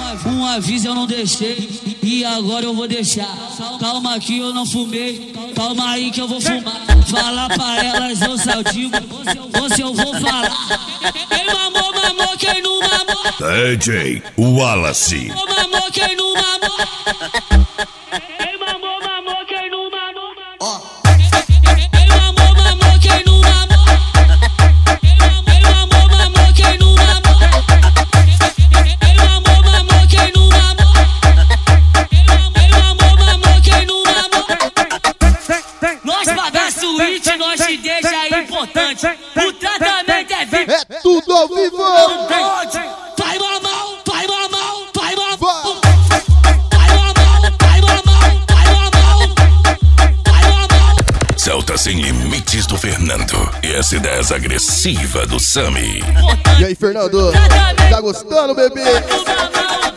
Um aviso eu não deixei e agora eu vou deixar. Calma que eu não fumei, calma aí que eu vou fumar. Fala pra elas, eu saltigo, ou se eu vou falar. Quem mamou, mamou, quem não mamou. DJ Wallace. Mamou, quem não mamou. Quem mamou, mamou, quem não mamou. Quem mamou, mamou, quem não mamou. Quem mamou, mamou, quem não mamou. Quem mamou, mamou, quem não mamou. Quem mamou, mamou, quem não mamou. Nós paga suíte, nós te deixa importante. O tratamento é VIP. É tudo ao vivo. Não pode. Vai mamar, vai mamar, vai mamar. Vai mamar, vai mamar, vai mamar. Vai mamar. Celta Sem Limites do Fernando e S10 agressiva do Sami. E aí, Fernando? Tá gostando, bebê?